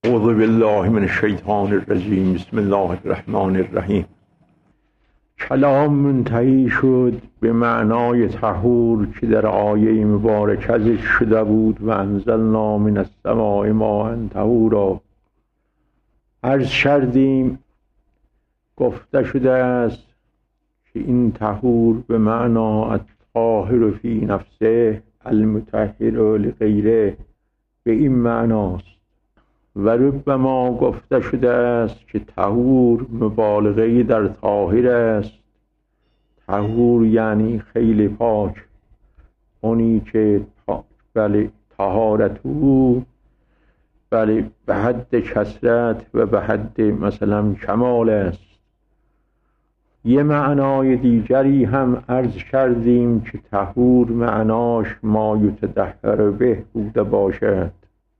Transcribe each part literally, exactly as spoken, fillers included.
اعوذ بالله من الشیطان الرجیم. بسم الله الرحمن الرحیم. کلام منتهی شد به معنای طهور که در آیه مبارک ازش شده بود و انزلنا من السماء ماء طهورا. عرض کردیم گفته شده است که این طهور به معنا الطاهر فی نفسه المطهر لغیره به این معناست و ربما گفته شده است که طهور مبالغه در طاهر است. طهور یعنی خیلی پاک، اونی که بله طهارت او بله به حد کثرت و به حد مثلا کمال است. یه معنای دیگری هم عرض کردیم که طهور معناش ما یتطهر به بوده باشد،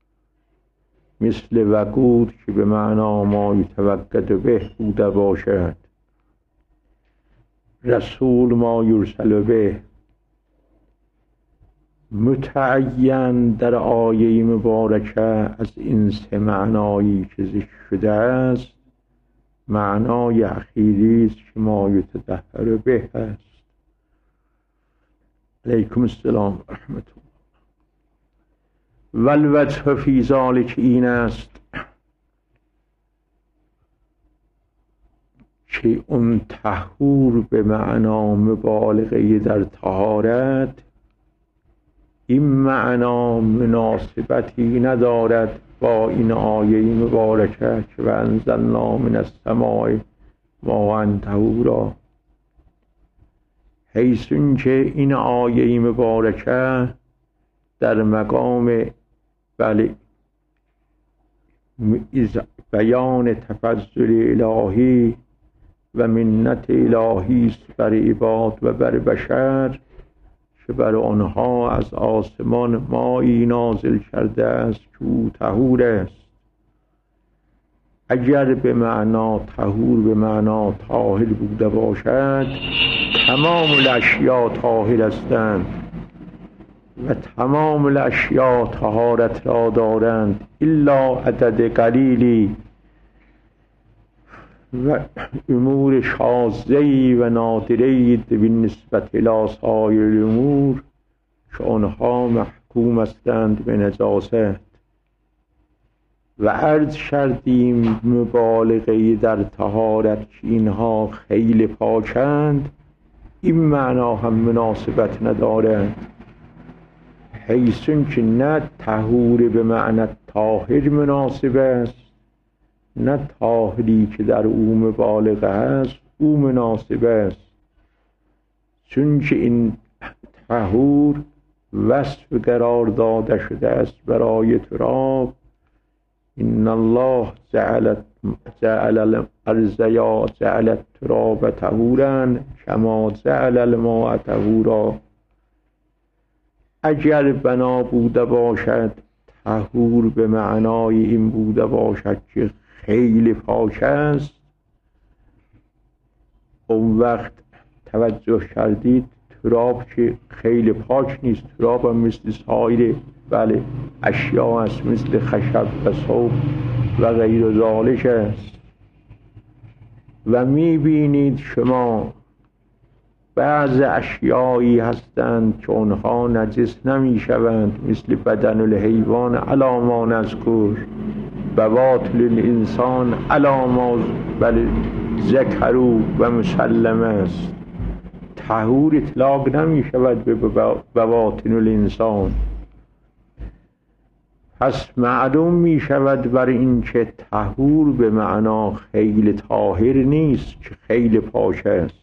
مثل وقود که به معنا ما یتوقد به بوده باشد، رسول ما یرسل به. متعین در آیه مبارکه از این سه معنایی که ذکر شده است معنای اخیری است که ما یتطهر به است. علیکم السلام و رحمت الله. والوجه فی ذلک این است که اون طهور به معنا مبالغه در طهارت این معنا مناسبتی ندارد با این آیه مبارکه که و انزلنا من السماء ماء طهورا، حیث که این آیه مبارکه در مقام بله بیان تفضل الهی و منت الهی است بر عباد و بر بشر که بر آنها از آسمان مایی نازل کرده است که او طهور است. اگر به معنا طهور به معنا طاهر بوده باشد تمام الاشیاء طاهر هستند و تمام الاشیاء طهارت را دارند الا عدد قلیلی و امور شاذه‌ای و نادره‌ای به نسبت الی سایر الامور که آنها محکوم هستند به نجاست. و عرض کردیم مبالغه در طهارت که اینها خیلی پاکند این معنا هم مناسبت ندارد، حیث که نه طهور به معنی طاهر مناسب است نه طاهری که در او مبالغه است او مناسب است، چون که این طهور وصف قرار داده شده است برای تراب. ان الله جعل جعل الارض یا جعل التراب طهورا کما جعل الماء طهورا. اگر بنا بوده باشد طهور به معنای این بوده باشد که خیلی پاک است، اون وقت توجه کردید تراب که خیلی پاک نیست، تراب هم مثل سایر بله اشیاء است، مثل خشب و صوب و غیر ذالک است. و میبینید شما بعض اشیایی هستند که اونها نجس نمیشوند، مثل بدن الحیوان علی ما نذکر، بواطن الانسان علی ما بل ذکروا و مسلم است. طهور اطلاق نمی شود به بواطن الانسان. پس معلوم می شود بر این که طهور به معنا خیلی طاهر نیست که خیلی پاک است.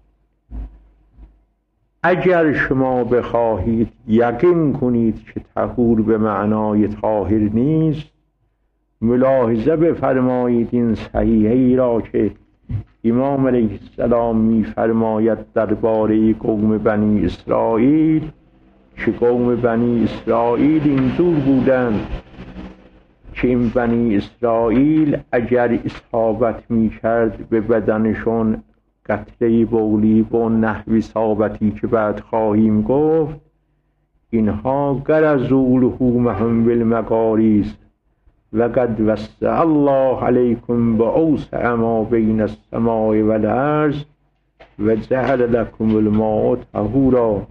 اگر شما بخواهید یقین کنید که طهور به معنای طاهر نیست، ملاحظه بفرمایید این صحیحی را که امام علیه السلام می فرماید درباره قوم بنی اسرائیل که قوم بنی اسرائیل اینجور بودند که این بنی اسرائیل اگر اصابت می کرد به بدنشون قطره بولی با نحوی صابتی که بعد خواهیم گفت، اینها غرضوا لحومهم بالمغاریز و قد وسع الله علیکم با اوسع ما بین السماء و الارض و جعل لکم الماء طهورا.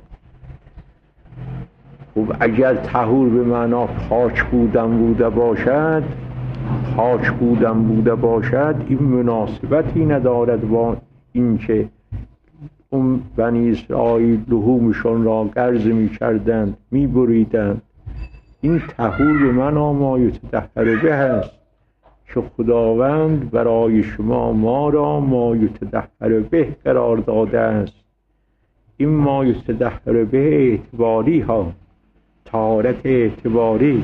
خب اگر طهور به معنا پاک بودن بوده باشد، پاک بودن بوده باشد، این مناسبتی ندارد با اینکه اون بنی اسرائیل لحومشون را گرز می کردند، می بریدند. این طهور به معنا ما یتطهر به هست که خداوند برای شما ما را ما یتطهر به قرار داده است. این ما یتطهر به اعتباری ها، طهارت اعتباری.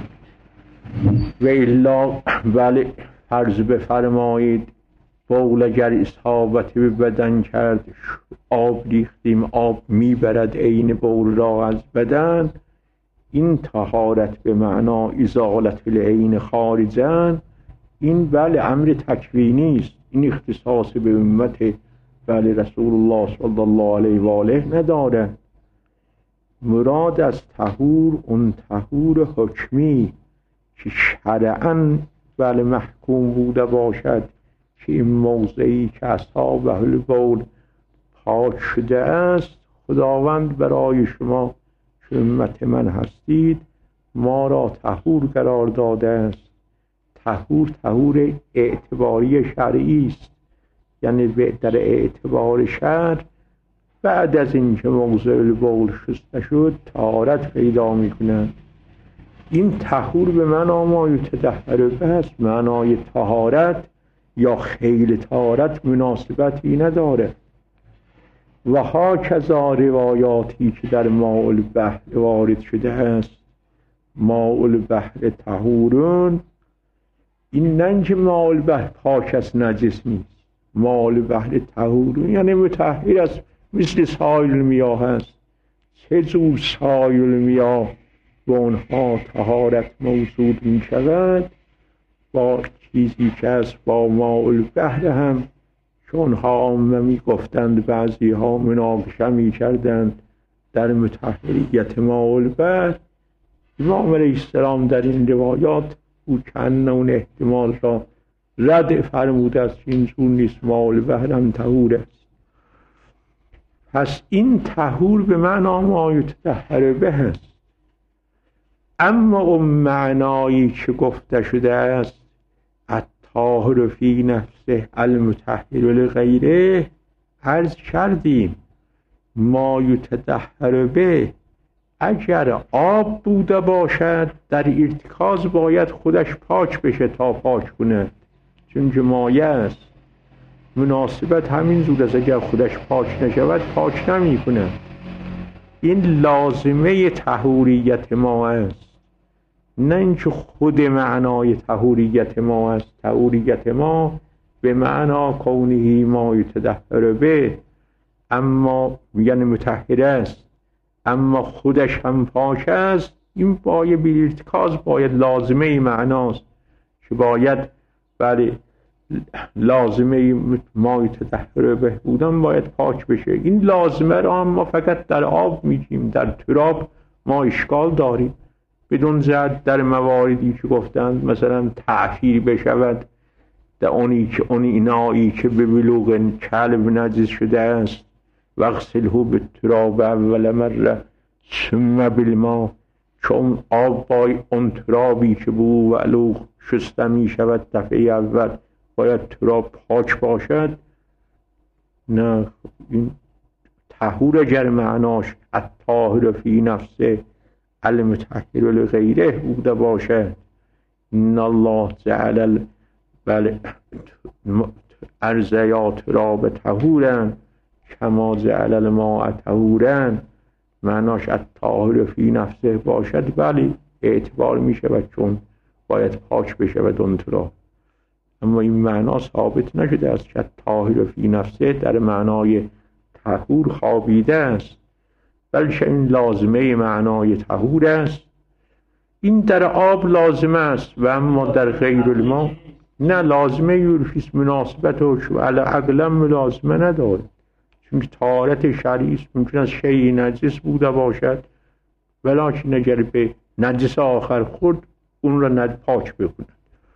و الا بله فرض بفرمایید بول اگر اصابت به بدن کرد، آب ریختیم آب میبرد عین بول را از بدن، این طهارت به معنا ازالت العین خارجن، این بله امر تکوینی است، این اختصاص به امت بله رسول الله صلی الله علیه و آله نداره. مراد از طهور اون طهور حکمی که شرعاً بله محکوم بوده باشد که این موضعی که اصحاب اهل بول پاک شده است، خداوند برای شما که امت من هستید ما را طهور قرار داده است. طهور طهور اعتباری شرعی است، یعنی در اعتبار شرع بعد از اینکه موضع بول شسته شد طهارت پیدا میکنند. این طهور به معنا ما یتطهر به است، معنای طهارت یا خیل طهارت مناسبتی نداره. و ها کذا روایاتی که در ماء البحر وارد شده است، ماء البحر طهورون، این نه که ماء البحر پاک از نجس نیست، ماء البحر طهورون یعنی مطهر است، مثل سایل میاه است. چه جور سایل میاه به اونها طهارت موجود می شود؟ با چیزی که از با ماء البحر هم چون ها عامه می گفتند، بعضی ها مناقشه می کردند در مطهریت ماء البحر. امام علیه السلام در این روایات او کنه اون احتمال را رد فرموده است، این جور نیست، ماء البحر هم طهور است. پس این طهور به معنا ما یتطهر به است. اما اون معنایی که گفته شده است الطاهر فی نفسه المطهر لغیره، عرض کردیم ما یتطهر به اگر آب بوده باشد در ارتکاز باید خودش پاک بشه تا پاک کنه، چون که مایه است. مناسبت همین زود است، اگر خودش پاک نشود پاک نمی کنه. این لازمه طهوریت ما است، نه اینکه خود معنای طهوریت ما است. طهوریت ما به معنا کونهی ما یتطهر به، اما یعنی مطهر است، اما خودش هم پاک است. این باید به ارتکاز باید لازمه معناست که باید بله لازمه ما یتطهر به بودن باید پاک بشه. این لازمه را هم ما فقط در آب میگیم، در تراب ما اشکال داریم. بدون زد در مواردی که گفتند مثلا تعفیر بشود در اونی که اون اینایی که به بلوغ کلب نجس شده است، وغسله بالتراب اول مره ثم بالماء، چون آب با اون ترابی که بو و بلوغ شسته می شود دفعه اول باید تراب پاک باشد. نه، این طهور اگر معناش الطاهر فی نفسه المطهر لغیره بوده باشد، ان الله جعل بله ارض یا تراب طهورا کما جعل الماء طهورا، معناش الطاهر فی نفسه باشد بله اعتبار می شود چون باید پاک بشود اون تراب. اما این معنا ثابت نشده است که الطاهر فی نفسه در معنای طهور خوابیده است، بلکه این لازمه معنای طهور است. این در آب لازمه است و اما در غیر الماء نه لازمه یورفیس مناسبت و عقلا لازمه نداره، چون که طهارت شرعی است. ممکن است شیء نجس بوده باشد ولکن اگر به نجس آخر خورد اون را ند پاک بکنه.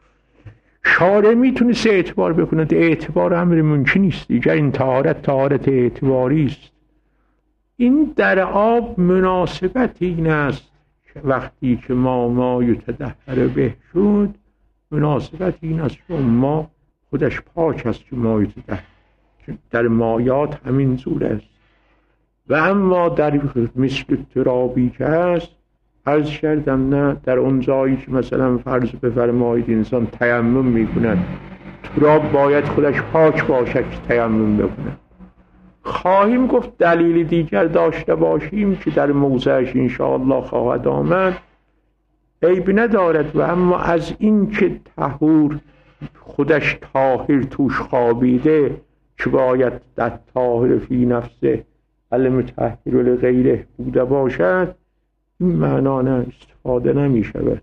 شارع میتونست اعتبار بکنه، اعتبار امر ممکن نیست دیگر. این طهارت طهارت اعتباری است. این در آب مناسبت این است که وقتی که ما ما یتطهر به شد، مناسبت این است که ما خودش پاک است که ما یتطهر، در مایات همین زور است. و اما در مثل ترابی که هست، عرض کردم نه در اون جایی که مثلا فرض بفرمایید انسان تیمم میکند، تراب باید خودش پاک باشد که تیمم بکنه. خواهیم گفت دلیل دیگر داشته باشیم که در موضعش انشاءالله خواهد آمد، عیب ندارد. و اما از این که طهور خودش طاهر توش خوابیده که باید در طاهر فی نفسه المطهر لغیره بوده باشد، این معنا نه، استفاده نمی شود.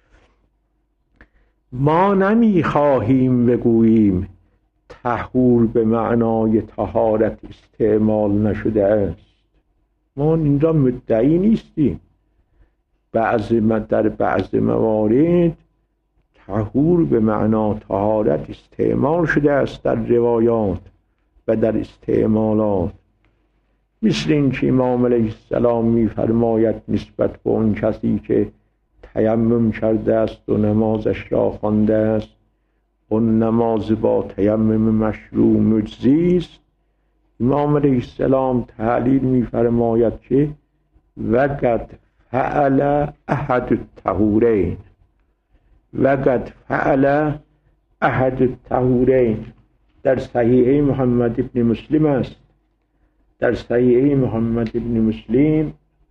ما نمی خواهیم بگوییم طهور به معنای طهارت استعمال نشده است. ما این را مدعی نیستیم. بعض در بعض موارد طهور به معنا طهارت استعمال شده است در روایات و در استعمالات، مثل این که امام علیه السلام می فرماید نسبت به اون کسی که تیمم کرده است و نمازش را خوانده است، اون نماز با تیمم مشروع مجزی است. امام علیه السلام تعلیل می فرماید که وقد فعل احد الطهورین، وقد فعل احد الطهورین. در صحیح محمد ابن مسلم است، در صحیح محمد ابن مسلم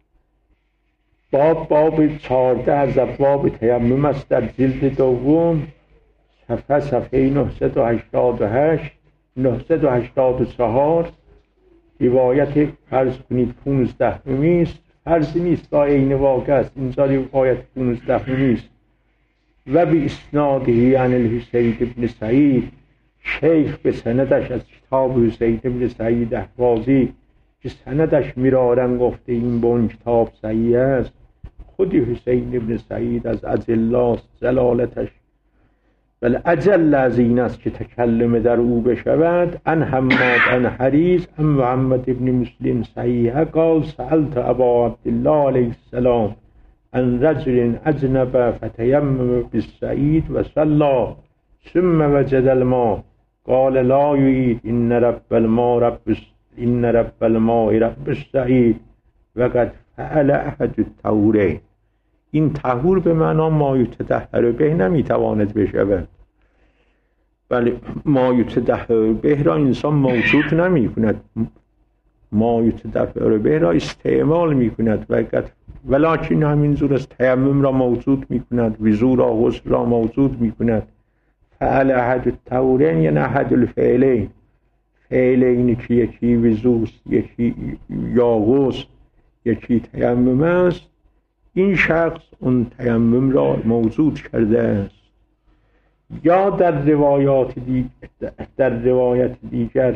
باب باب چهارده از ابواب تیمم است، در جلد دوم صفحه صفحه نهصد و هشتاد و هشت نهصد و هشتاد و چهار روایت فرض کنید پونزدهمی است، فرض نیست تا عین واقع است، اینجا روایت پونزدهمی است. و به اسناده عن الحسین ابن سعید، شیخ به سندش از کتاب حسین ابن سعید احوازی که سندش میرارن گفته این به اون کتاب صحیح است، خودی حسین ابن سعید از اجلاست جلالتش، بل اجل از این است که تکلم در او بشود. ان حماد ان حریز ان محمد ابن مسلم صحیح قال سألت ابا عبدالله علیه السلام ان رجل اجنب فتیمم بالسعید و صلی ثم وجد الماء قال لا يعيد ان رب الماء رب ان رب الماء رب السعید وقد فعل احد الطهورین. این طهور به معنا ما یتطهر به نمیتواند بشود، ولی ما یتطهر به را انسان موجود نمی کند، ما یتطهر به را استعمال می کند، ولیکن همین زور از تیمم را موجود می کند، وضو را غسل را موجود می کند. فعل احد الطهورین یعنی احد الفعلین، فعلینی که یکی وضو یکی یا غسل یکی تیمم است، این شخص اون تیمم را موجود کرده است. یا در روایات دیگر در روایت دیگر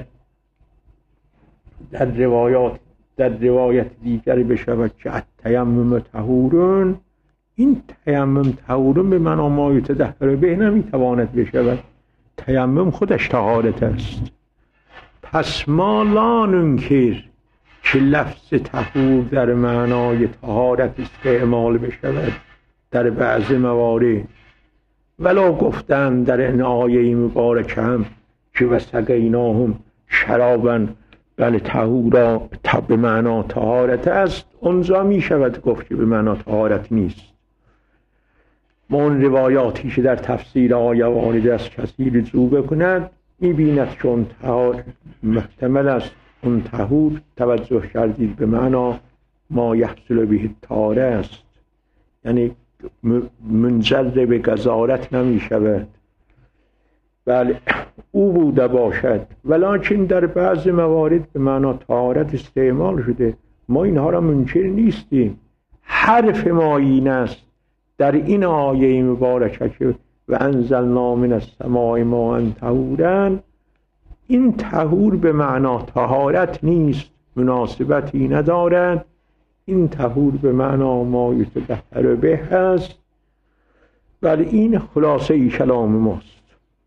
در روایات در روایت دیگر بشود که التیمم طهورن، این تیمم طهورن به معنی ما یتطهر به نمیتواند بشود، تیمم خودش طهارت است. پس ما لا ننکر که لفظ طهور در معنای طهارت استعمال بشود در بعض موارد، ولو گفتن در این آیه مبارکه هم که وسقیناهم شرابا، بله طهورا به معنا طهارت است، اونجا می شود گفت که به معنا طهارت نیست. ما اون روایاتی که در تفسیر آیه وارد است کسی رجوع بکند می بیند که اون طهار محتمل است، اون طهور توجه کردید به معنا ما یحصل به طهاره است، یعنی منجر به گزارت نمی شود، بله او بوده باشد، ولیکن در بعض موارد به معنا طهارت استعمال شده. ما اینها را منکر نیستیم. حرف ما این است در این آیه مبارکه که و انزلنا من السماء ماء طهورا، این طهور به معنا طهارت نیست، مناسبتی ندارد. این طهور به معنا ما یتطهر به است، ولی این خلاصه ای کلام ماست.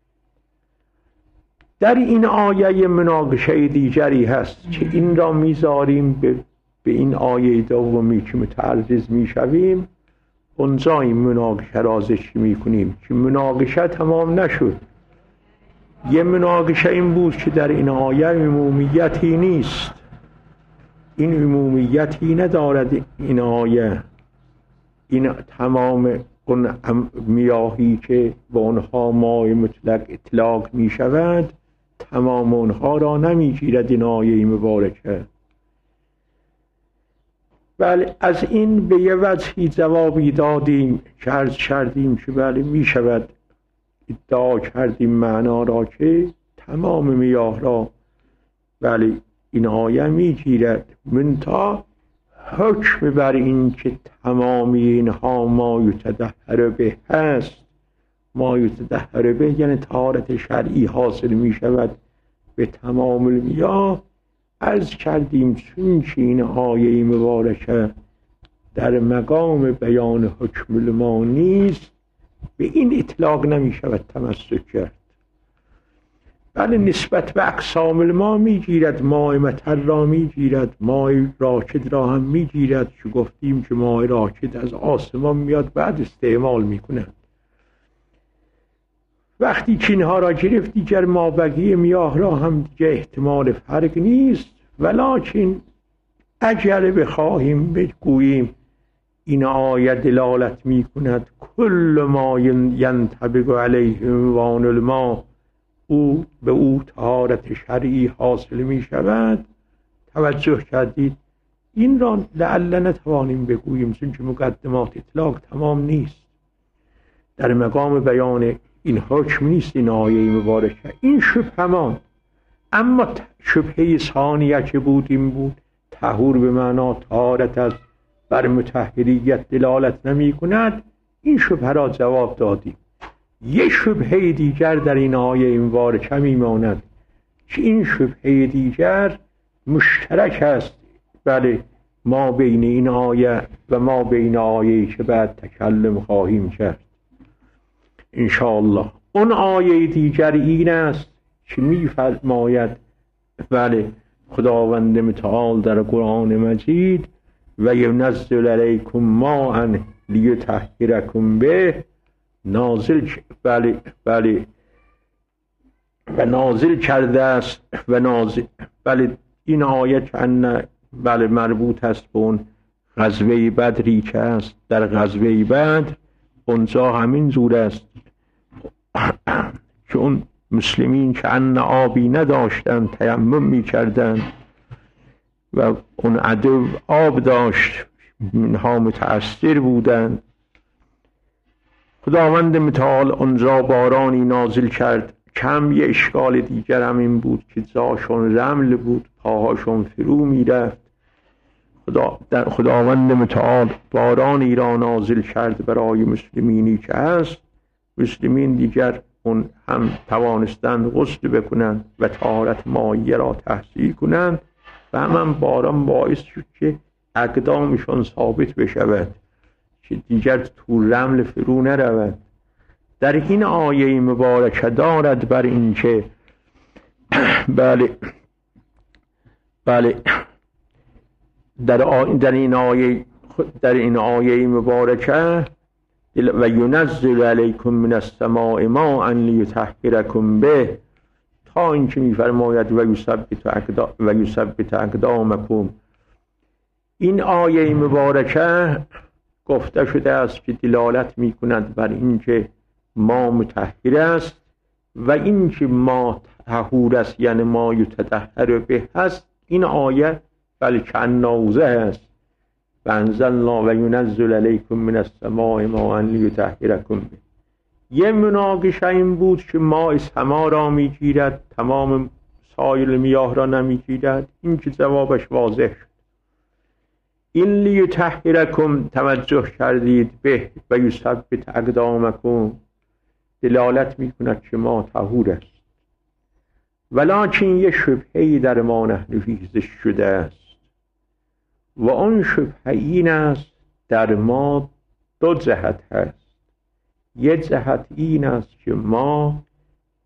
در این آیه مناقشه دیگری هست که این را میذاریم به, به این آیه دومی که متعرض میشویم، اونجا این مناقشه را ذکر میکنیم که مناقشه تمام نشد. یه مناقشه این بود که در این آیه عمومیتی نیست، این عمومیتی ندارد این آیه، این تمام اون میاهی که با اونها ماء مطلق اطلاق می شود تمام اونها را نمی گیرد این آیه مبارکه. بله، از این به یه وجهی جوابی دادیم که عرض کردیم که بله می شود ادعا کردیم معنا را که تمام میاه را بله این آیه می گیرد، منتها حکم بر این که تمامی اینها ما یتطهر به هست. ما یتطهر به یعنی طهارت شرعی حاصل می شود به تمام المیاه. عرض کردیم چون که این آیه مبارکه در مقام بیان حکم الماء نیست، به این اطلاق نمی شود تمسک کرد. بله، نسبت به اقسام الماء می گیرد، ماء مطر را می گیرد، ماء راکد را هم می گیرد که گفتیم که ماء راکد از آسمان میاد بعد استعمال می کنند. وقتی که اینها را گرفت دیگر ما بقیه میاه را هم دیگه احتمال فرق نیست. ولکن اگر بخواهیم بگوییم این آیه دلالت می کند کل ما ینطبق علیه عنوان الماء، او به او طهارت شرعی حاصل می شود، توجه کردید این را لعل نتوانیم بگوییم چون که مقدمات اطلاق تمام نیست، در مقام بیان این حکم نیست این آیه مبارکه. این شبهمان، اما شبهه ثانیه که بود این بود طهور به معنا طهارت از بر مطهریت دلالت نمی کند. این شبهه را جواب دادیم. یک شبهه دیگر در این آیه مبارکه میماند که این شبهه دیگر مشترک است بله ما بین این آیه و ما بین آیه‌ای که بعد تکلم خواهیم کرد انشاءالله. اون آیه دیگر این است که میفرماید بله خداوند متعال در قرآن مجید و ینزل علیکم ماء لیطهرکم به، نازل بله بله و نازل کرده است و نازل بله این آیه ان بله مربوط است به اون غزوه بدری که است. در غزوه بدر اونجا همین جور است که اون مسلمین که ان آبی نداشتن تیمم میکردن و اون عدو آب داشت، منها متأثر بودن. خداوند متعال اونجا بارانی نازل کرد. کم یه اشکال دیگر هم این بود که جاشون رمل بود، پاهاشون فرو میرفت. خدا در خداوند متعال بارانی را نازل کرد برای مسلمینی که هست. مسلمین دیگر اون هم توانستند غسل بکنند و طهارت مائیه را تحصیل کنند و هم, هم باران باعث شد که اقدامشون ثابت بشود که دیگر تو رمل فرو نرود. در این آیه مبارکه دارد بر این که بله بله در, آ... در این آیه در این آیه مبارکه و ینزل علیکم من السماء ماء لیطهرکم به، تا اینکه میفرماید و یثبت اقدام و یثبت اقدامکم. این آیه مبارکه گفته شده است که دلالت میکند بر اینکه ما مطهر است و اینکه ما طهور است یعنی ما یتطهر به هست. این آیه بلکه نوزه است و انزلنا و ینزل علیکم من السماء ماء لیطهرکم به. یه مناقشه این بود که ماء سما را میگیرد تمام سایر میاه را نمیگیرد. این که جوابش واضح شد. این لیطهرکم توجه کردید به و یثبت اقدامکم دلالت میکند که ما طهور است. ولکن یه شبهه‌ای در ما نحن شده است و آن شبهه این است در ما دو جهت هست. یک جهت این است که ما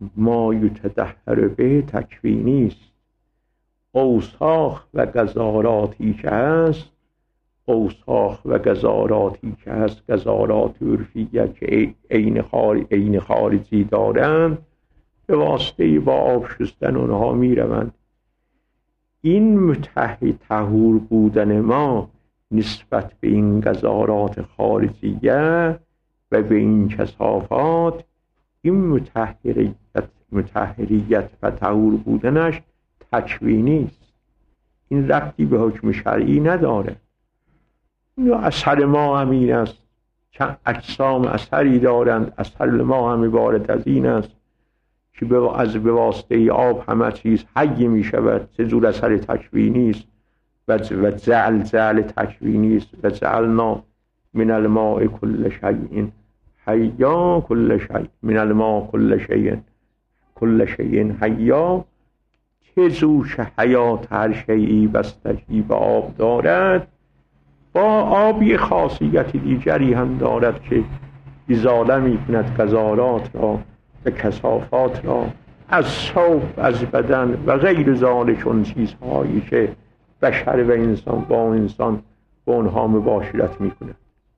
ما یتطهر به تکوینی است. اوساخ و گزاراتی که هست، اوساخ و گزاراتی که هست، گزارات عرفیه که عین خارج عین خارجی دارند، به واسطه با آب شستن اونها می روند. این متحد طهور بودن ما نسبت به این گزارات خارجیه و به این کثافات، این متحریت متحریت و طهور بودنش تکوینی است. این ربطی به حکم شرعی نداره. اثر ما همین است، چند اجسام اثری دارند. اثر ما هم عبارت از این است که از به واسطه آب همه چیز حی می شود. چه جور اثر تکوینی است و جعل جعل تکوینی است. و جعلنا من الماء کل شیء حیا، کل شیء من الماء کل شیء کل شیء حیا. چه جور حیات هر شیئی بستگی به آب دارد، با آب یه خاصیت دیگری هم دارد که ازاله می کند گزارات را و کثافات را از ثوب، از بدن و غیر ذالک، اون چیزهایی که بشر و انسان با انسان با اونها مباشرت می کند.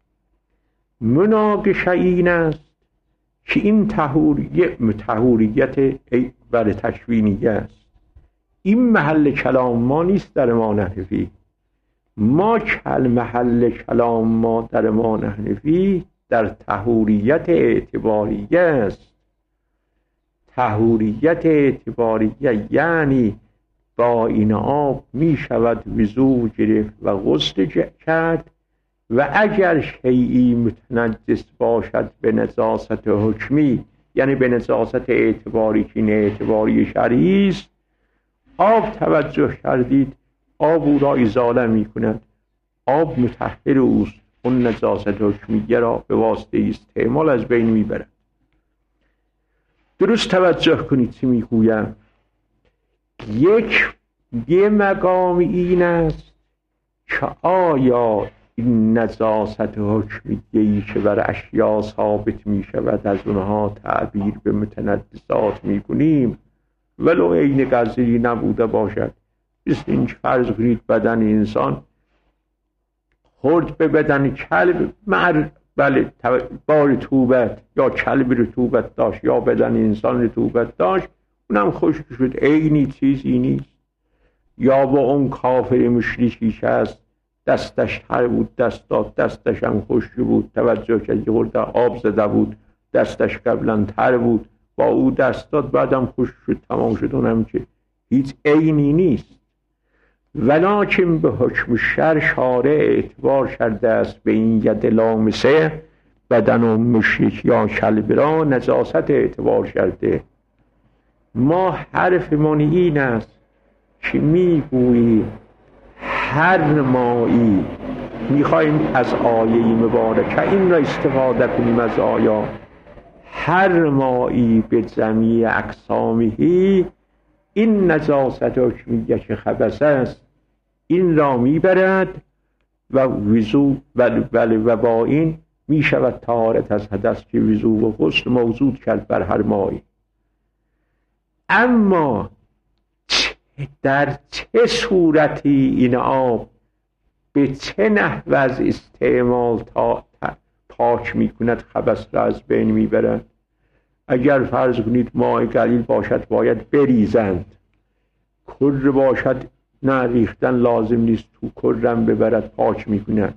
مناقشه این است که این طهوریت طهوریت بر تکوینیه است. این محل کلام ما نیست در ما نحوی. ما کل محل کلام ما در ما نحوی در طهوریت اعتباریه است. طهوریت اعتباریه یعنی با این آب می شود وضو گرفت و غسل کرد و اگر شیئی متنجس باشد به نجاست حکمی، یعنی به نجاست اعتباری که این اعتباری شرعی است، آب توجه کردید آب او را ازاله می کند. آب مطهر اوست، اون نجاست حکمیه را به واسطه استعمال از بین می برد. درست توجه کنید چی می گویم. یک یه مقام این است که آیا این نجاست حکمیه‌ای که بر اشیا ثابت می شود از اونها تعبیر به متنجسات می کنیم ولو عین قضیه نبوده باشد. مثل این فرض کنید بدن انسان خورد به بدن کلب، مر بله بار رطوبت یا کلب رطوبت داشت یا بدن انسان رطوبت داشت، اونم خشک شد، عینی چیزی نیست. یا با اون کافر مشرکی که هست دستش تر بود دست داد، دستش هم خشک بود، توجه کرد که خورده آب زده بود، دستش قبلا تر بود، با او دست داد بعدم خشک شد، تمام شد. اونم که هیچ عینی نیست. ولکن به حکم شرع شارع اعتبار کرده است به این ید لامسه بدن و مشرک یا کلب را نجاست اعتبار کرده. ما حرفمان این است که میگویی هر مایی میخوایم از آیه مبارکه این را استفاده کنیم از آیا هر مایی به جمیع اقسامهی این نجاست حکمیه که خبث است این را میبرد و وضو بله و با این میشود طهارت از حدث که وضو و غسل موجود کرد بر هر مایی. اما در چه صورتی این آب به چه نحو از استعمال تا پاک میکند خبث را از بین میبرد؟ اگر فرض کنید ماء قلیل باشد باید بریزند، کر باشد نه ریختن لازم نیست، تو کرم ببرد پاک میکند.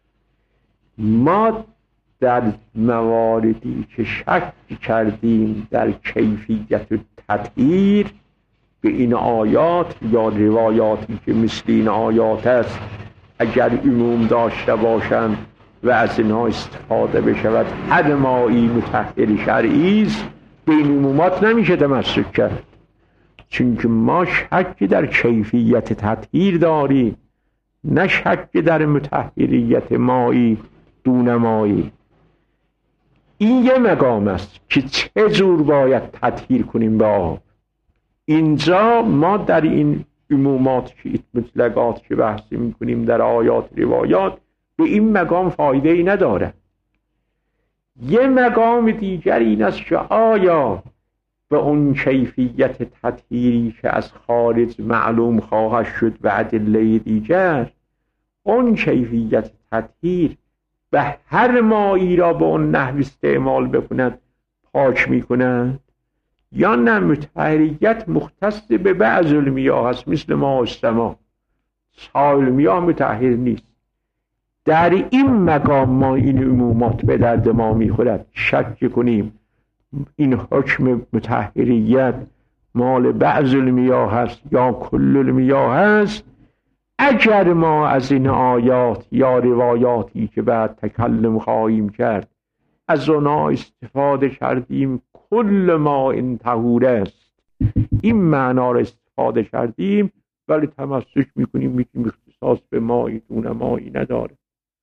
ما در مواردی که شک کردیم در کیفیت تطهیر به این آیات یا روایاتی که مثل این آیات است اگر عموم داشته باشند و از اینها استفاده بشود هر مایی مطهر شرعی است، به این عمومات نمیشه تمسک کرد، چون که ما شک در کیفیت تطهیر داریم، نه شک در مطهریت مایی دون مایی. این یه مقام است که چه جور باید تطهیر کنیم به آب. اینجا ما در این عمومات که مطلقات که بحثی میکنیم در آیات روایات به این مقام فایده ای نداره. یه مقام دیگر این است که آیا به اون کیفیت تطهیری که از خارج معلوم خواهد شد و ادله دیگر، اون کیفیت تطهیر به هر مایی را به اون نحو استعمال بکند پاک میکند، یا نه مطهریت مختص به بعض المیاه هست مثل ماء السما، سایر میاه مطهر نیست. در این مقام ما این عمومات به درد ما میخورد. شک کنیم این حکم مطهریت مال بعض المیاه هست یا کل المیاه هست، اگر ما از این آیات یا روایاتی که بعد تکلم خواهیم کرد از اونا استفاده کردیم کل ما این طهور است، این معنا را استفاده کردیم، ولی تمسک میکنیم میگیم اختصاص به مایی دون مایی نداره.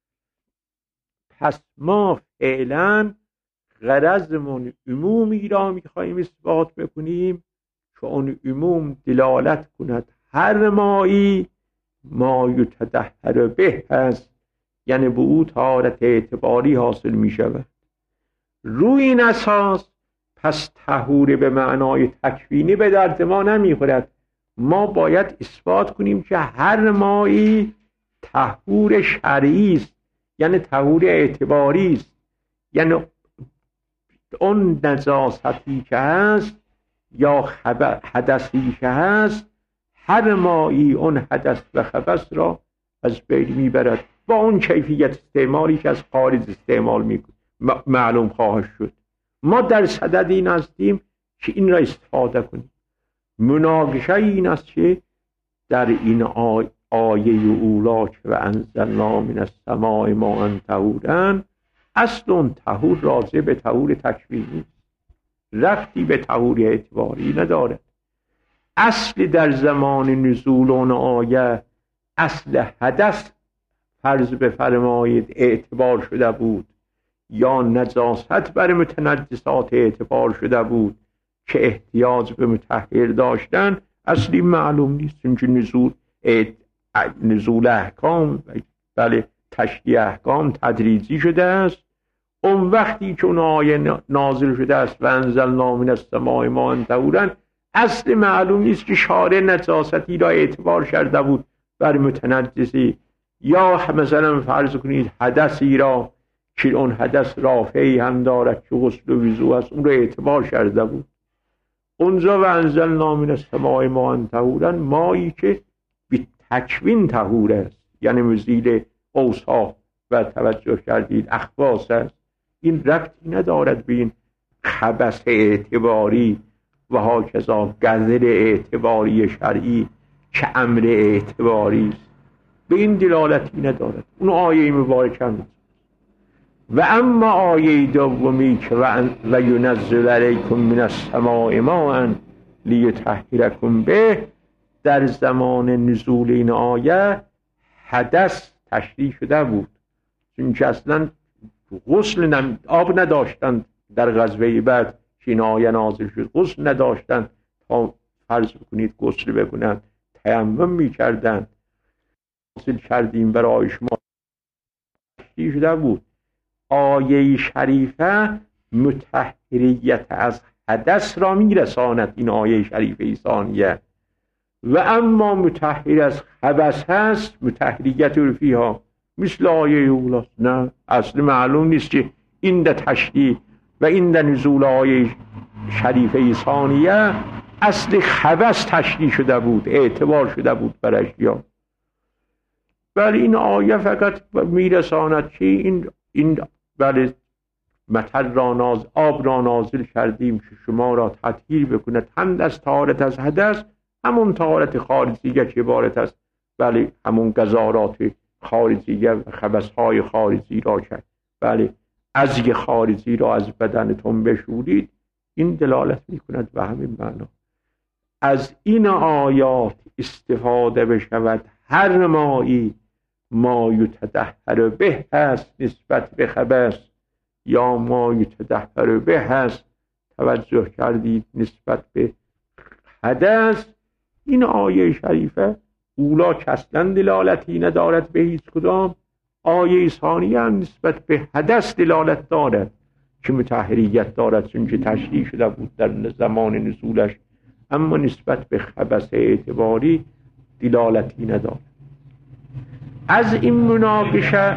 پس ما فعلا غرضمون عمومی را میخواییم اثبات بکنیم که اون عموم دلالت کند هر مایی ما یتطهر به هست، یعنی به او طهارت اعتباری حاصل میشود. روی این اساس پس طهور به معنای تکوینی به درد ما نمیخورد. ما باید اثبات کنیم که هر مایی طهور شرعی است، یعنی طهور اعتباری است، یعنی اون نجاستی که هست یا حدثی که هست، هر مایی اون حدث و خبث را از بین میبرد با اون کیفیت استعمالی که از خارج استعمال میکنه معلوم خواهد شد. ما در صدد این هستیم که این را استفاده کنیم. مناقشه این است که در این آی آیه اولا که و انزلنا من السماء ماء طهورا، اصل اون طهور راجع به طهور تکوینی، رفتی به طهور اعتباری ندارد. اصل در زمان نزول اون آیه اصل حدث فرض بفرمایید اعتبار شده بود یا نجاست بر متنجسات اعتبار شده بود که احتیاج به مطهر داشتن، اصلی معلوم نیست. چون نزول نزول احکام بله تشریع احکام تدریجی شده است. اون وقتی که اون آیه نازل شده است و انزلنا من السماء ماء طهورا، اصل معلوم نیست که شارع نجاستی را اعتبار کرده بود بر متنجسی، یا مثلا فرض کنید حدثی را که اون حدث رافعی هم دارد که غسل و وضو است اون را اعتبار کرده بود. اونجا و انزلنا من السماء ماء طهورا مایی که به تکوین طهور است، یعنی مزیل اوصاف و توجه کردید اخباث است. این ربطی ندارد به این خبث اعتباری و هاکذا گذر اعتباری شرعی که امر اعتباری است، به این دلالتی ندارد. اون آیه مبارکه هم. و اما آیه دومی که و ینزل علیکم من السماء ماء لیطهرکم به، در زمان نزول این آیه حدث تشریح شده بود، چون که اصلا غسل نم... آب نداشتند در غزوه بعد که این آیه نازل شد، غسل نداشتند تا فرض بکنید غسل بکنند، تیمم میکردند. غسل کردیم برای شما تشریح شده بود. آیه شریفه مطهریت از حدث را میرساند، این آیه شریفه ثانیه. و اما مطهر از خبث هست مطهریت عرفیها مثل آیه اولاست. نه، اصل معلوم نیست که این در تشریح و این در نزول آیه شریفه ثانیه اصل خبث تشریح شده بود، اعتبار شده بود بر اشیا. بله این آیه فقط میرساند که این این بله مطر را ناز آب را نازل کردیم که شما را تطهیر بکند، هم از طهارت از حدث، همون طهارت خارجیه که عبارت است بله همون قذارات خارجیه و خبث‌های خارجی را کرد، بله ازگ خارجی را از بدنتون بشورید. این دلالت میکند و همین معنا از این آیات استفاده بشود هر مایی ما یتطهر به هست نسبت به خبث، یا ما یتطهر به هست توجه کردید نسبت به حدث. این آیه شریفه اولا که اصلا دلالتی ندارد به هیچ کدام، آیه ثانیه هم نسبت به حدث دلالت دارد که مطهریت دارد چون که تشریح شده بود در زمان نزولش، اما نسبت به خبث اعتباری دلالتی ندارد. از این مناقشه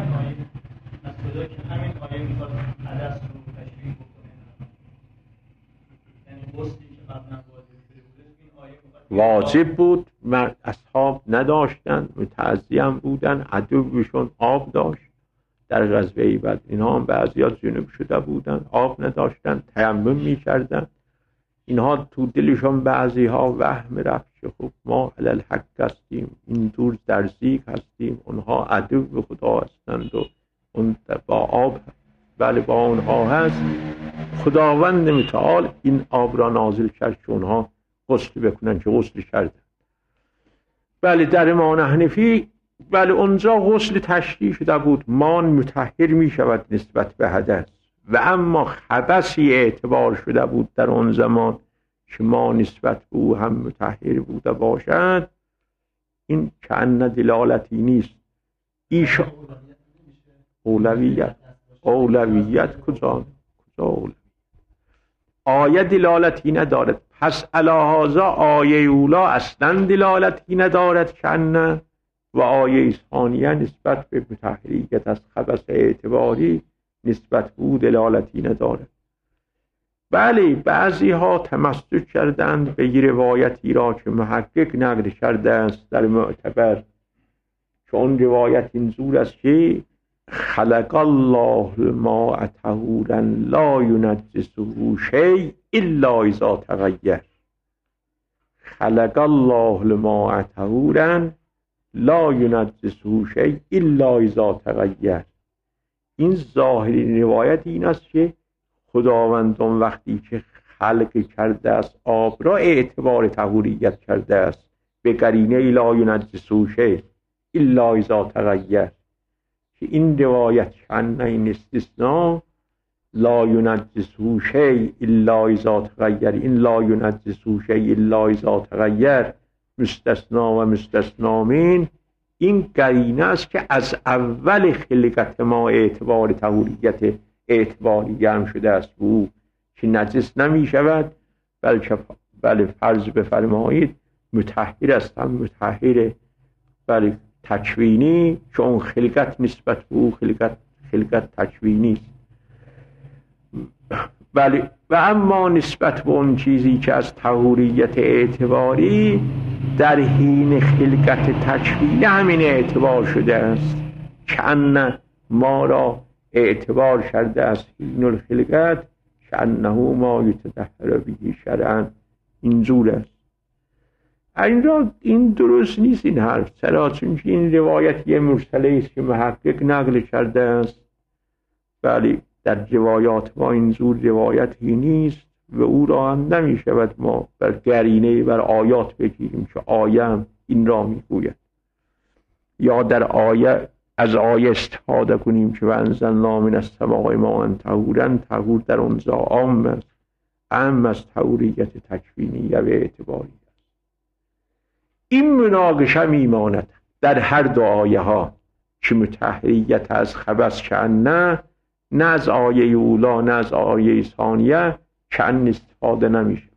واجب بود، اصحاب نداشتن، متعزیم بودن، عدوشون آب داشت در غزوه بدر، اینها هم بعضی‌ها جنوب شده بودن، آب نداشتن، تیمم می‌کردن. اینها تو دلشون بعضی‌ها وهم رفت که خب ما علی الحق هستیم، این دور در زیگ هستیم، اونها عدو خدا هستند و اون با آب بله با اونها هست. خداوند متعال این آب را نازل کرد که اونها غسل بکنن که غسل کردن. بله در امام حنفی بله اونجا غسل تشریع شده بود، مان مطهر می شود نسبت به حدث، و اما خبثی اعتبار شده بود در اون زمان که ما نسبت به او هم مطهر بوده باشد، این کأن دلالتی نیست. ایش اولویت اولویت کجا کجا اولویت آیه دلالتی ندارد، پس علاهازا آیه اولا اصلا دلالتی ندارد کأن، و آیه ثانیه نسبت به مطهریت از خبث اعتباری نسبت به او دلالتی ندارد. بله بعضی ها تمسک کردند به روایتی را که محقق نقل کرده است در معتبر، که اون روایت اینجور است که خلق الله الماء طهورا لا ينجسه شیء الا اذا تغیر. خلق الله الماء طهورا لا ينجسه شیء الا اذا تغیر. این ظاهری روایت این است که خداوند اون وقتی که خلق کرده است آب را اعتبار طهوریت کرده است به قرینه لا ينجسه شیء الا اذا تغیر، که این روایت چند این استثناء لا ينجسه شیء الا اذا تغیر، این لا ينجسه شیء الا اذا تغیر مستثنا و مستثنا من، این قرینه است که از اول خلقت ما اعتبار طهوریت اعتباری هم شده است او که نجس نمی شود، بلکه بله فرض بفرمایید مطهر است، هم مطهر بله تکوینی، چون خلقت نسبت به او خلقت خلقت تکوینی است. بله و اما نسبت به اون چیزی که از طهوریت اعتباری در حین خلقت تکوینی همین اعتبار شده است، کأن ما را اعتبار کرده است حین الخلقت کأنه ما یتطهر به شرعا، اینجور است. اینجا این درست نیست این حرف، چرا؟ چون این روایت یه مرسله است که محقق نقل کرده است. بله در روایات ما اینجور روایتی نیست و او را هم نمی شود ما بر قرینه بر آیات بگیریم که آیه هم این را می گوید، یا در آیه از آیه استفاده کنیم که وانزلنا من السماء ماء طهورا، طهور در اونجا عام است، عام از طهوریت تکوینیه و اعتباری. این مناقشه میماند در هر دو آیه ها که مطهریت از خبث کأن، نه از آیه اولا نه از آیه ثانیه کأن استفاده نمیشه.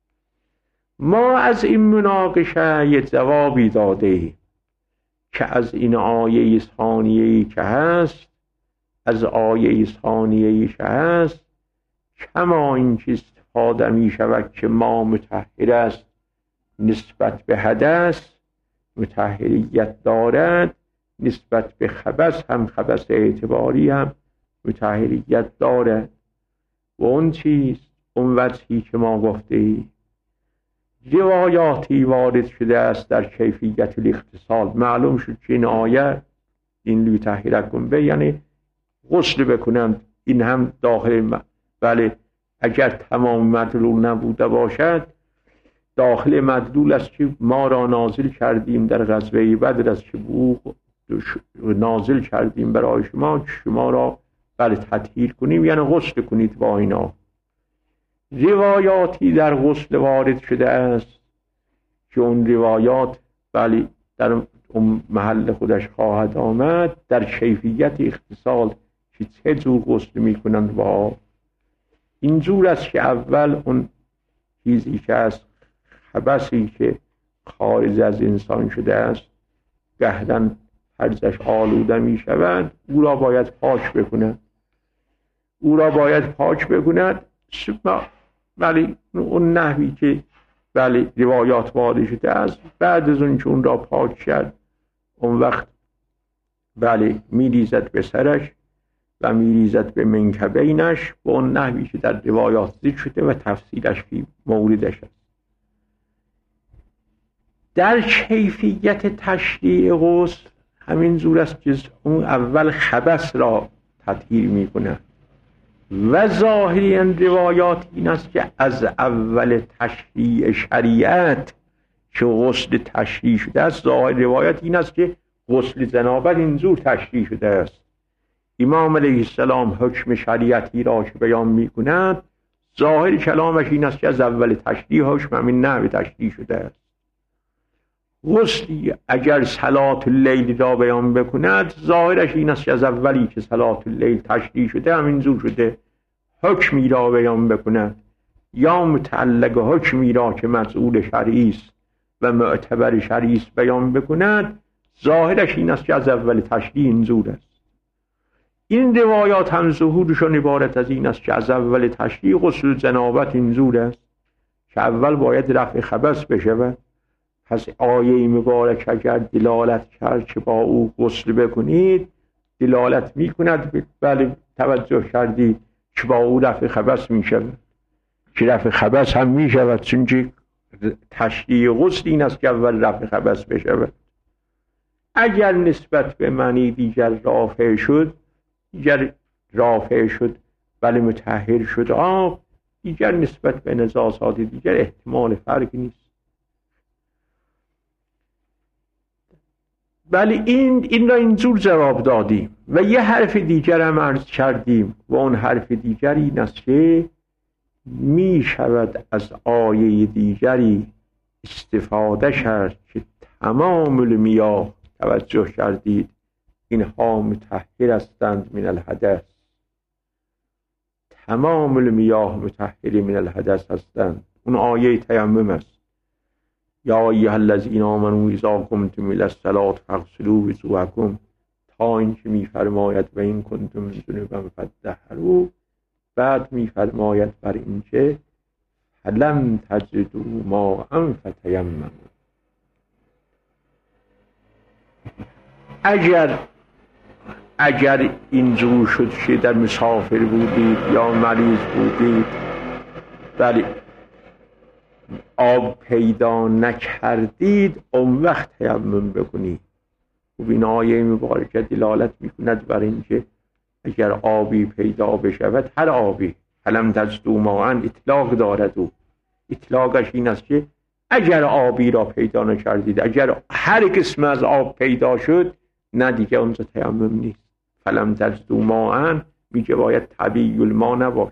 ما از این مناقشه یه جوابی داده که از این آیه ثانیه‌ای که هست، از آیه ثانیه‌ای که هست کما این که استفاده می شود که ما مطهر است نسبت به حدث مطهریت دارد، نسبت به خبث هم خبث اعتباری هم مطهریت دارد. و اون چیز اون وجهی که ما گفته روایاتی وارد شده است در کیفیت الاغتسال، معلوم شد که این آیه این لیطهرکم به یعنی غسل بکنند، این هم داخل بله اگر تمام مدلول نبوده باشد داخل مدلول است که ما را نازل کردیم در غزوه بدر است که او نازل کردیم برای شما که شما را بله تطهیر کنیم، یعنی غسل کنید با اینا. روایاتی در غسل وارد شده است که اون روایات بله در اون محل خودش خواهد آمد در کیفیت اغتسال که چه جور غسل میکنند با این زور است که اول اون چیزی که از خبثی که خارج از انسان شده است گهدن هرزش آلوده می شود، او را باید پاک بکند او را باید پاک بکند ولی اون نحوی که ولی روایات وارد شده است، بعد از اون چون را پاک کرد اون وقت ولی می ریزد به سرش و می ریزد به منکبینش به اون نحوی که در روایات ذکر شده و تفصیلش که موردش است. در کیفیت تشریع غسل همین زور است که اون اول خبث را تطهیر می کند و ظاهری این روایات این است که از اول تشریع شریعت که غسل تشریع شده است، ظاهر روایات این است که غسل جنابت این زور تشریع شده است. امام علیه السلام حکم شریعتی را که بیان می کند، ظاهر کلامش این است که از اول تشریع حکم همین نحو تشریع شده است. غسلی اگر صلات اللیل را بیان بکند، ظاهرش این است که از اولی که صلات اللیل تشریع شده همین زور شده حکمی را بیان بکند، یا متعلق حکمی را که مسئول شرعی است و معتبر شرعی است بیان بکند، ظاهرش این است که از اول تشریع این زور است. این روایات هم ظهورشون عبارت از این است که از اول تشریع غسل جنابت این زور است که اول باید رفع خبث بشود. پس آیه مبارک اگر دلالت کرد که با او غسل بکنید، دلالت می کند بله توجه کردید که با او رفع خبث می شود، که رفع خبث هم می شود، چون که تشریع غسل این است که اول رفع خبث بشود. اگر نسبت به معنی دیگر رافع شد، دیگر رافع شد ولی مطهر شد آب، دیگر نسبت به نجاسات دیگر احتمال فرق نیست. ولی این این را اینجور جواب دادیم و یه حرف دیگر هم عرض کردیم و اون حرف دیگر این است که می شود از آیه دیگری استفاده کرد که تمام المیاه، توجه کردید، اینها مطهر هستند من الحدث، تمام المیاه مطهر من الحدث هستند. اون آیه تیمم است. یا ایها الذین آمنوا اذا قمتم الی الصلاة فاغسلوا وجوهکم، تا اینکه میفرماید و این کنتم جنبا فطهروا، بعد میفرماید بر اینکه فلم تجدوا ماء فتیمموا. اگر اگر اینجور شد که در مسافر بودید یا مریض بودید ولی آب پیدا نکردید، اون وقت تیمم بکنید. و این آیه مبارکه دلالت میکند بر اینکه اگر آبی پیدا بشود، هر آبی، فلم تجدوا ماء اطلاق دارد، و اطلاقش این است که اگر آبی را پیدا نکردید، اگر هر قسم از آب پیدا شد، نه دیگه اونجا تیمم نیست. فلم تجدوا ماء میگه باید طبیعی الماء نباشه،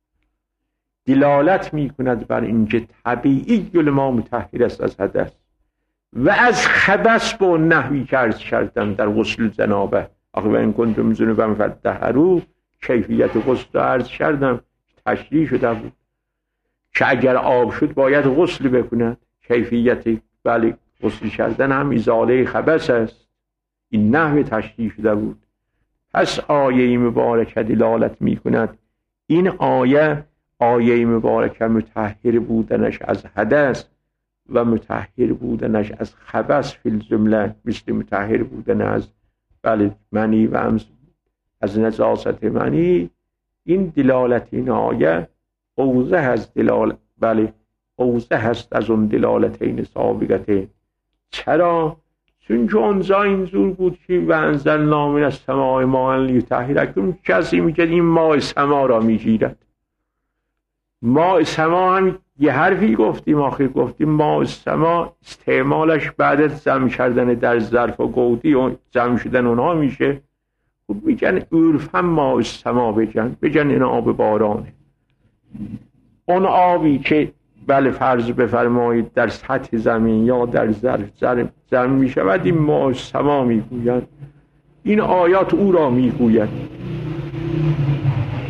دلالت میکند بر اینکه طبیعی الماء مطهر است از حدث و از خبث با نحوی که عرض کردم در غسل جنابه. آخه و این کنتم جنبا فطهروا، کیفیت غسل را عرض کردم، تشریح شده بود که اگر آب شد باید غسل بکند. کیفیت بله غسل کردن هم ازاله خبث است، این نحو تشریح شده بود. پس آیه مبارکه دلالت میکند این آیه آیه مبارکه مطهر بودنش از حدث و مطهر بودنش از خبث فی الجمله، مثل مطهر بودن از بله منی و از نجاست منی. این دلالت این آیه اوضح از دلالت بله اوضح هست از اون دلالتین سابقتین. چرا؟ چون که اونجا اینجور بود که و انزلنا من السماء ماء لیطهرکم، کسی میگه این ماء سما را میگیرد. ماء سما هم یه حرفی گفتیم، آخر گفتیم ماء سما استعمالش بعد از جمع کردن در ظرف و گودی و جمع شدن اونها میشه. خب میگن عرف هم ماء سما بگن بگن این آب بارانه. اون آبی که بله فرض بفرمایید در سطح زمین یا در ظرف جمع میشود، این ماء سما میگوید. این آیات او را میگوید.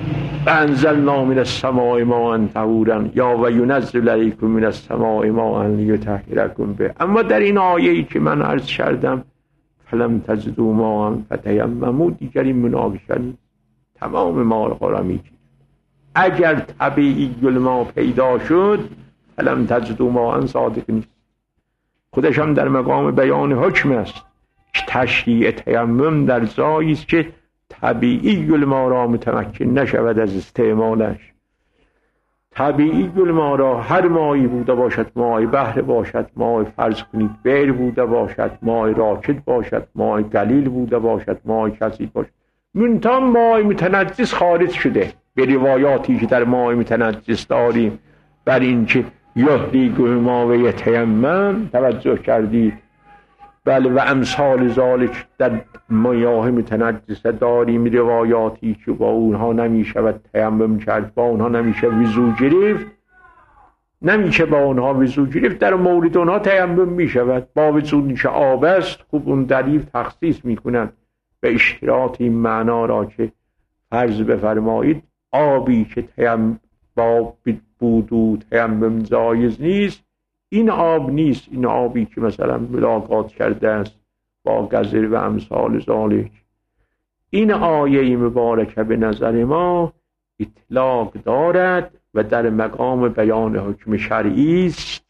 انزلنا من السماء ماء طهورا یا و ینزل علیکم من السماء ماء لیطهرکم به. اما در این آیه‌ای که من عرض کردم فلم تجدوا ماء فتیمموا، دیگر این مناقشه نیست، تمام ما را میگیره. اگر طبیعی الماء پیدا شد فلم تجدوا ماء صادق نیست، خودش هم در مقام بیان حکم است که تشریع تیمم در جایی است که طبیعی الماء را متمکن نشود از استعمالش. طبیعی الماء را هر مایی بوده باشد، مای بحر باشد، مای فرض کنید بیر بوده باشد، مای راکد باشد، مای قلیل بوده باشد، مای کثیر باشد، منتها مای متنجس خارج شده. به روایاتی که در مای متنجس داریم بر این که یهریگه ما و یتیمم توجه کردید، بله، و امثال ذالک در میاه متنجسه داریم روایاتی که با اونها نمیشود تیمم کرد، با اونها نمیشه وضو گرفت، نمیشه با اونها وضو گرفت، در مورد اونها تیمم میشود با وجود که آب است. خوب اون دلیل تخصیص میکنند به اشتراط این معنا را که فرض بفرمایید آبی که تیمم با بودو تیمم جایز نیست، این آب نیست، این آبی که مثلا ملاقات کرده است با گزر و امثال ذالک. این آیه مبارکه به نظر ما اطلاق دارد و در مقام بیان حکم شرعی است.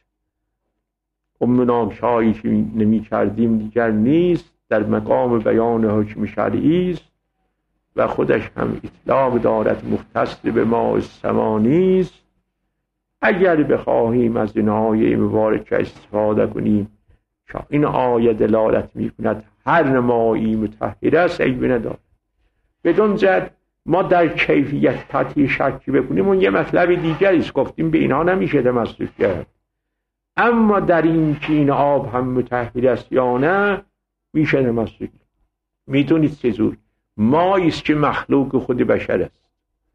و مناقشه‌ای که نمی کردیم دیگر نیست، در مقام بیان حکم شرعی است و خودش هم اطلاق دارد مختص به ماء السما نیست. اگر بخواهیم از این آیه مبارکه استفاده کنیم که این آیه دلالت می کند هر مایی مطهر است، عیبی ندارد. بدون جد ما در کیفیت تطهیر شکی بکنیم اون یه مطلب دیگری است، گفتیم به اینها نمیشه تمسک کرد. اما در این که این آب هم مطهر است یا نه میشه تمسک. میدونید چجور؟ مایی است که مخلوق خود بشر است.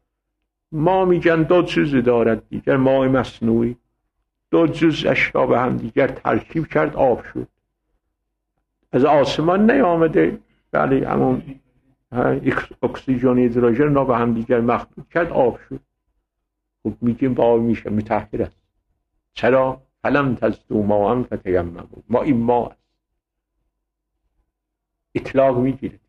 ما میگن دو چیز دارد دیگر، ماء مصنوعی، دو جز اشیا به هم دیگر ترکیب کرد آب شد، از آسمان نیامده، بله، همون اکسیژن هیدروژن را به هم دیگر مخلوط کرد آب شد. خب میگیم با آب میشه مطهر است. چرا؟ فلم تجدوا ماء فتیمموا، ما این ما است، اطلاق میگیرد.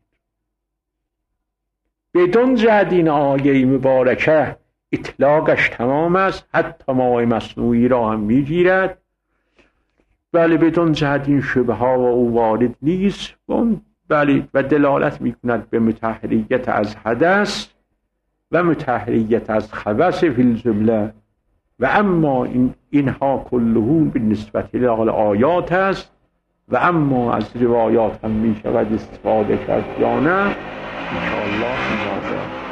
بدون جهت این آیه مبارکه اطلاقش تمام است، حتی ماء مصنوعی را هم میگیرد. بله، بدون جهت این شبه ها و او وارد نیست. بله، و دلالت میکند به مطهریت از حدث و مطهریت از خبث فی الجمله. و اما این اینها کلهون به نسبت آیات است و اما از روایات هم میشود استفاده کرد یا نه، انشاءالله.